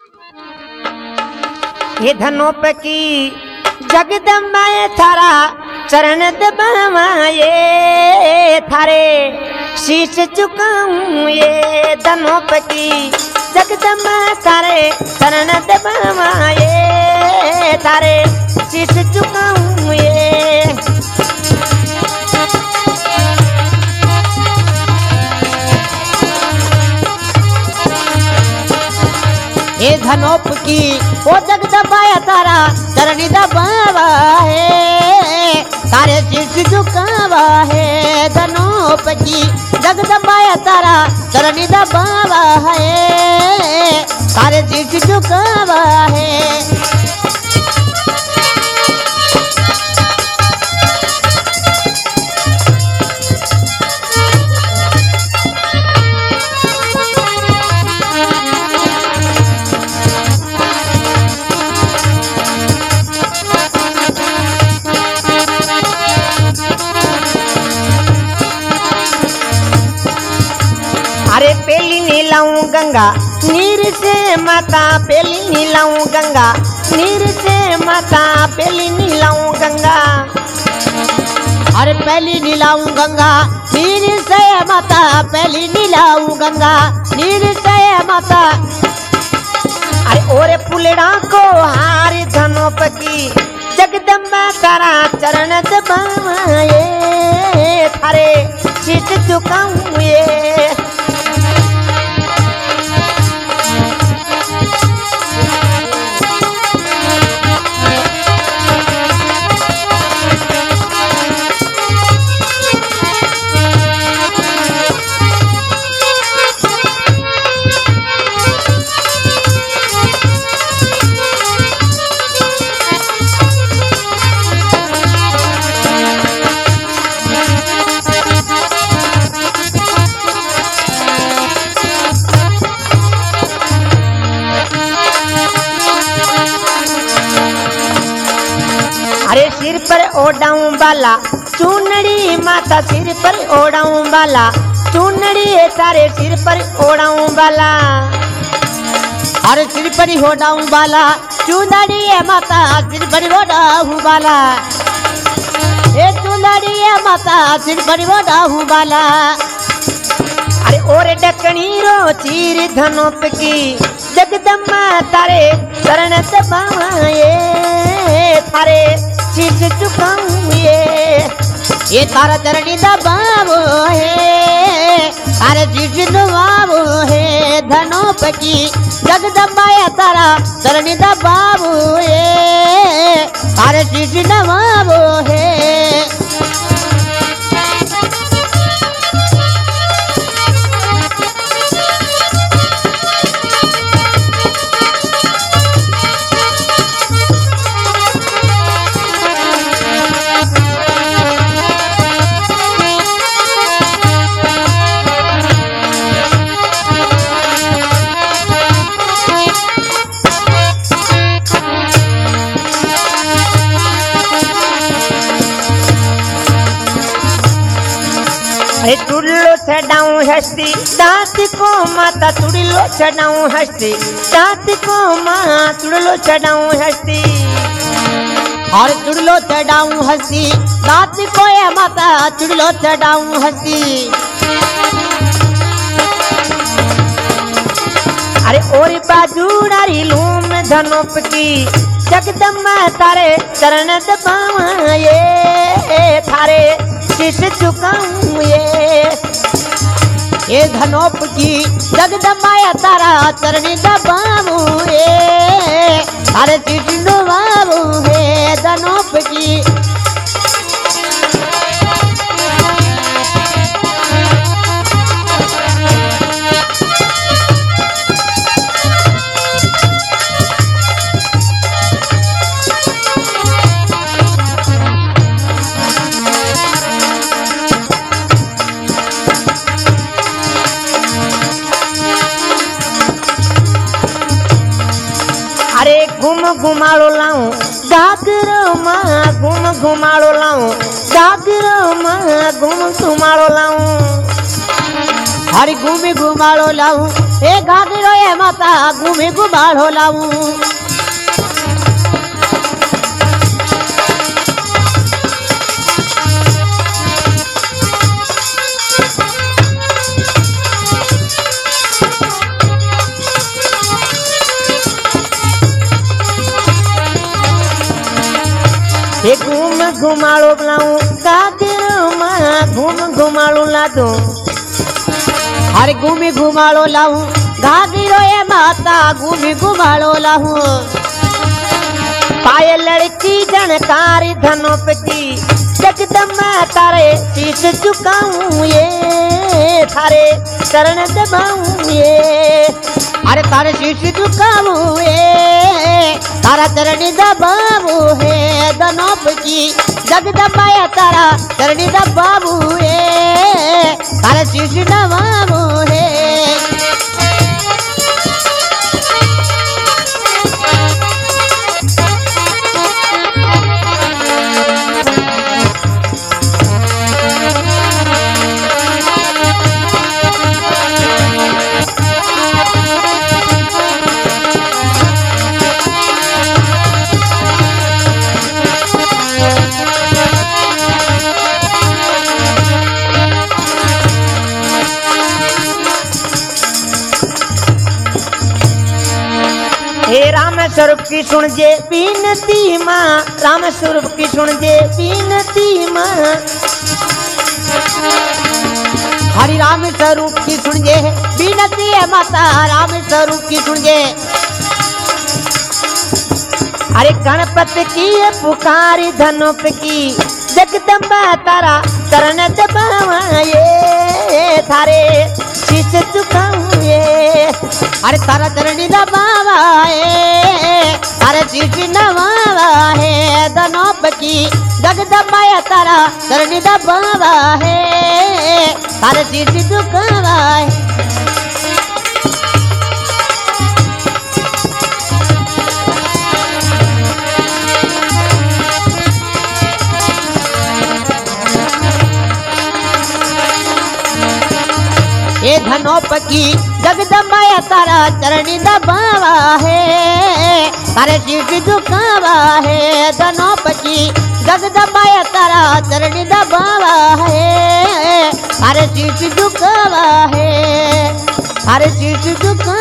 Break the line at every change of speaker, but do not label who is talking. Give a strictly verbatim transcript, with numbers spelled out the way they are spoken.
हे धनोप की जगदम्बाए थारा चरण दबाए थारे शीश झुकाऊं ये धनोप की जगदम्बा थारे चरण दबाए थारे शीश झुकाऊं ये।
हे धनोप की ओ जगदम्बाया तारा चरणी दबावा है तारे शीश झुकावा है। धनोप की जगदम्बाया तारा चरणी दबावा है तारे शीश झुकावा है।
अरे पेली नीलाऊं गंगा नीर से माता पेली नीलाऊं गंगा नीर से माता पेली नीलाऊं गंगा।
अरे पहली नीलाऊं गंगा नीर से माता पहली नीलाऊं गंगा नीर से माता।
अरे ओरे पुलड़ा को हारी धनोप की जगदम्बा तारा चरण दबाए थारे शीश झुकाऊं ये। अरे सिर पर ओढ़ाऊं बाला चुनड़ी माता सिर पर ओढ़ाऊं बाला चुनड़ी तारे सिर पर ओढ़ाऊं बाला।
अरे सिर पर ओढ़ाऊं बाला चुनड़ी माता सिर पर ओढ़ाऊं बाला ए चुनड़ी माता सिर पर ओढ़ाऊं बाला।
अरे ओरे डकनी रो चीर धनोप की जगदम्बा तारे चरण दबाए थारे शीश झुकाऊं ये।
ये तारा चरणी दबावो है तारे शीश दबावो है। धनोप की जगदम्बाया तारा चरणी दबावो है तारे शीश दबावो है।
तुड़लो चढ़ाऊं हस्ती दांत को माता तुड़लो चढ़ाऊं हस्ती दांत को माँ तुड़लो चढ़ाऊं हस्ती।
और चुड़लो चढ़ाऊं हस्ती दांत को ये माता चुड़लो चढ़ाऊं हस्ती।
अरे और बाजू नारी लूम धनोप की जगदम्बा तारे चरण दबाए थारे शीश झुकाऊं ये।
ये धनोप की जगदम्बाया तारा चरणी दबावू ये तारे शीश दबावू है। धनोप की
घुम घुमाड़ो लाऊं गागरो माँ घुम घुमाड़ो लाऊं गागरो माँ घुम घुमाड़ो लाऊं।
हरी घूमी घुमाड़ो लाऊं ए घाघरो ए माता घूमी घुमाड़ो लाऊं
हे घूम घुमाड़ो लाऊं घाघरो मां घूम घुमाड़ो ला दूं
अरे घूमी घुमाड़ो लाऊं घाघरो ए माता घूमी घुमाड़ो लाऊं
पाए लड़की जनकारी धनोप की जगदम्बा तारे शीश झुकाऊं ये थारे चरण दबाऊं ये
अरे तारे शीश झुकाऊं ये तारा चरणी दबाऊ है धनोप की जगदम्बा तारा चरणी दबाऊ है तारा शीश दबाऊ है
हे राम स्वरूप की सुन जे बीनती माँ राम स्वरूप की सुन जे बीनती माँ
हरि राम स्वरूप की सुन जे बीनती है माता राम स्वरूप की सुन जे
अरे गणपति की पुकारी धनुप की जगदम्बा तारा चरण दबावा ये थारे शीश झुकाऊं ये
अरे तारा चरणी दबावा है तारा शीश नवावा है धनोप की जगदम्बा तारा चरणी दबावा है तारा शीश झुकावा है ये धनोप की जगदम्बा तारा चरणी दबावा है तारे शीश झुकावा है धनोप की जगदम्बा तारा चरणी दबावा है तारे शीश झुकावा है तारे शीश झुका